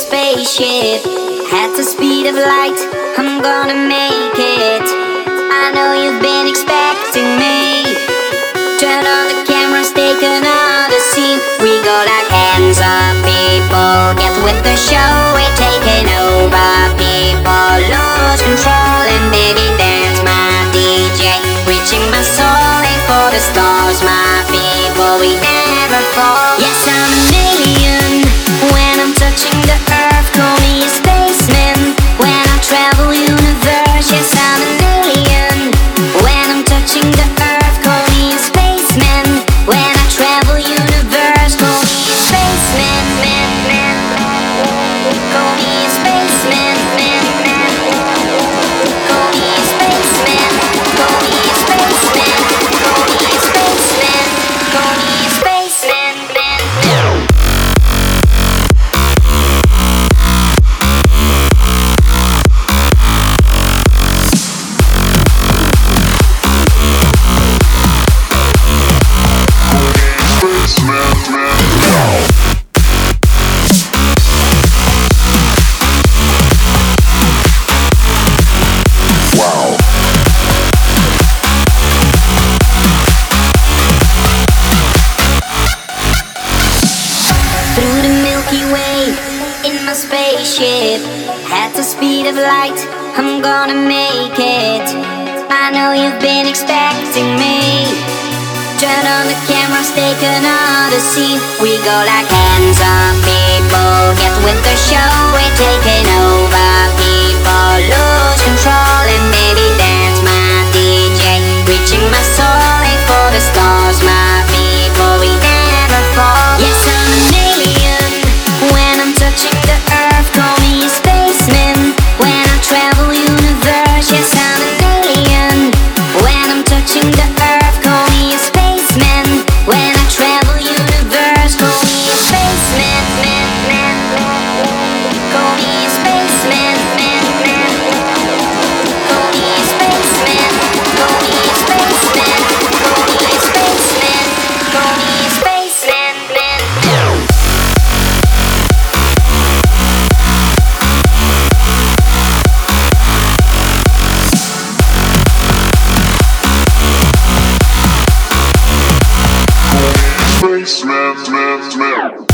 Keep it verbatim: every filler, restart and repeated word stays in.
spaceship at the speed of light. I'm gonna make it. I know you've been expecting me. Turn on the cameras, take another scene. We go like hands up, people. Get with the show, we're taking over. People lose control, and baby, that's my D J. Reaching my soul, aim for the stars, my people. We never fall. Yes, I'm an alien. When I'm touching the earth, call me a spaceman. When I travel universe, yes, I'm an alien. When I'm touching the earth, call me a spaceman. When I travel universe, call me a spaceman, man, man. Call me a spaceman, man, man. Call me a spaceman. Call me a spaceman. Call me a spaceman. Call me a spaceman, man, man. Through the Milky Way, in my spaceship, at the speed of light, I'm gonna make it. I know you've been expecting me. Turn on the cameras, take another scene. We go like hands up, people. Get with the show, we're taking over. People lose control, and baby, that's my D J. Reaching my soul, aim for the stars, my people. We never fall. Yes, I'm an alien. When I'm touching the earth, call me a spaceman. When I travel universe, yes, I'm an alien. When I'm touching the earth, call me a spaceman. When I travel universe, call me a spaceman, man, man. Call me a spaceman, man, man. Call me a spaceman. Call me a spaceman. Call me a spaceman. Call me a spaceman, man, man. Spaceman, man, man.